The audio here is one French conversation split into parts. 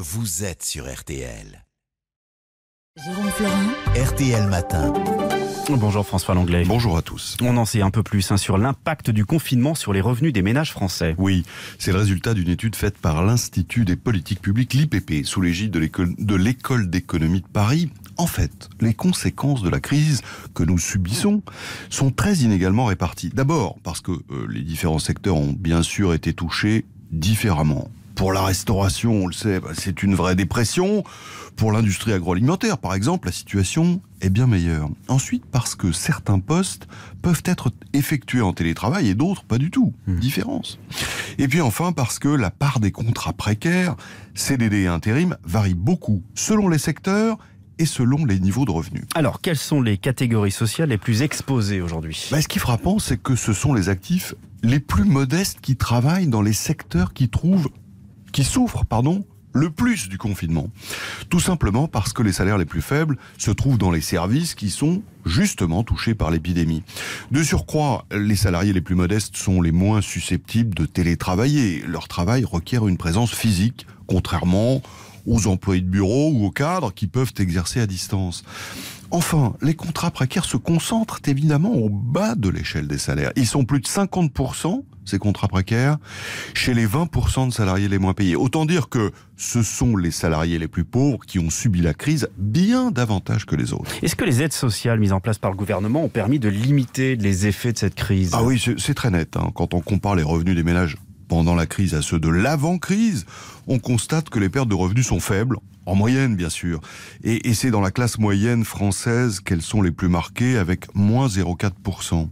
vous êtes sur RTL. Jérôme Florin, RTL Matin. Bonjour François Langlais. Bonjour à tous. On en sait un peu plus sur l'impact du confinement sur les revenus des ménages français. Oui, c'est le résultat d'une étude faite par l'Institut des politiques publiques, l'IPP, sous l'égide de l'École d'économie de Paris. En fait, les conséquences de la crise que nous subissons sont très inégalement réparties. D'abord, parce que les différents secteurs ont bien sûr été touchés différemment. Pour la restauration, on le sait, c'est une vraie dépression. Pour l'industrie agroalimentaire, par exemple, la situation est bien meilleure. Ensuite, parce que certains postes peuvent être effectués en télétravail et d'autres pas du tout. Différence. Et puis enfin, parce que la part des contrats précaires, CDD et intérim, varie beaucoup selon les secteurs et selon les niveaux de revenus. Alors, quelles sont les catégories sociales les plus exposées aujourd'hui ? Ce qui est frappant, c'est que ce sont les actifs les plus modestes qui travaillent dans les secteurs qui souffrent, le plus du confinement. Tout simplement parce que les salaires les plus faibles se trouvent dans les services qui sont justement touchés par l'épidémie. De surcroît, les salariés les plus modestes sont les moins susceptibles de télétravailler. Leur travail requiert une présence physique, contrairement aux employés de bureau ou aux cadres qui peuvent exercer à distance. Enfin, les contrats précaires se concentrent évidemment au bas de l'échelle des salaires. Ils sont plus de 50%, ces contrats précaires, chez les 20% de salariés les moins payés. Autant dire que ce sont les salariés les plus pauvres qui ont subi la crise bien davantage que les autres. Est-ce que les aides sociales mises en place par le gouvernement ont permis de limiter les effets de cette crise ? Ah oui, c'est très net. Quand on compare les revenus des ménages pendant la crise à ceux de l'avant-crise, on constate que les pertes de revenus sont faibles, en moyenne bien sûr. Et c'est dans la classe moyenne française qu'elles sont les plus marquées, avec moins 0,4%.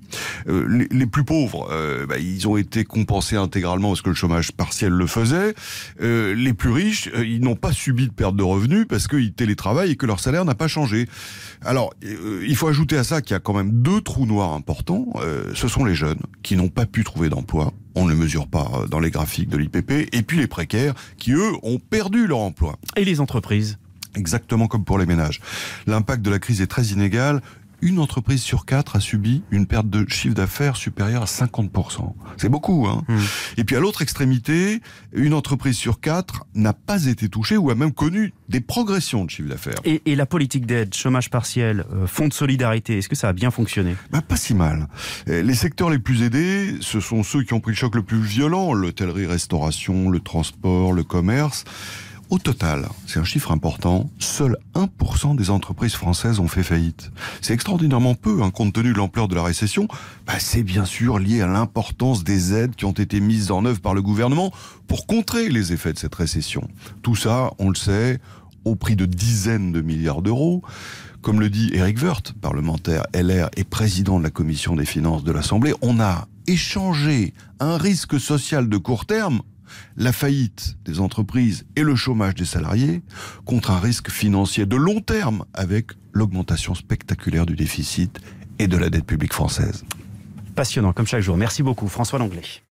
Les plus pauvres, ils ont été compensés intégralement parce que le chômage partiel le faisait. Les plus riches, ils n'ont pas subi de perte de revenus parce qu'ils télétravaillent et que leur salaire n'a pas changé. Alors, il faut ajouter à ça qu'il y a quand même deux trous noirs importants. Ce sont les jeunes qui n'ont pas pu trouver d'emploi. On ne le mesure pas dans les graphiques de l'IPP. Et puis les précaires qui, eux, ont perdu leur emploi. Et les entreprises ? Exactement comme pour les ménages. L'impact de la crise est très inégal. Une entreprise sur 4 a subi une perte de chiffre d'affaires supérieure à 50%. C'est beaucoup, hein. Et puis à l'autre extrémité, une entreprise sur 4 n'a pas été touchée ou a même connu des progressions de chiffre d'affaires. Et la politique d'aide, chômage partiel, fonds de solidarité, est-ce que ça a bien fonctionné ? Pas si mal. Les secteurs les plus aidés, ce sont ceux qui ont pris le choc le plus violent, l'hôtellerie, restauration, le transport, le commerce. Au total, c'est un chiffre important, seuls 1% des entreprises françaises ont fait faillite. C'est extraordinairement peu, compte tenu de l'ampleur de la récession. C'est bien sûr lié à l'importance des aides qui ont été mises en œuvre par le gouvernement pour contrer les effets de cette récession. Tout ça, on le sait, au prix de dizaines de milliards d'euros. Comme le dit Éric Woerth, parlementaire LR et président de la commission des finances de l'Assemblée, on a échangé un risque social de court terme, la faillite des entreprises et le chômage des salariés, contre un risque financier de long terme avec l'augmentation spectaculaire du déficit et de la dette publique française. Passionnant comme chaque jour. Merci beaucoup François Langlais.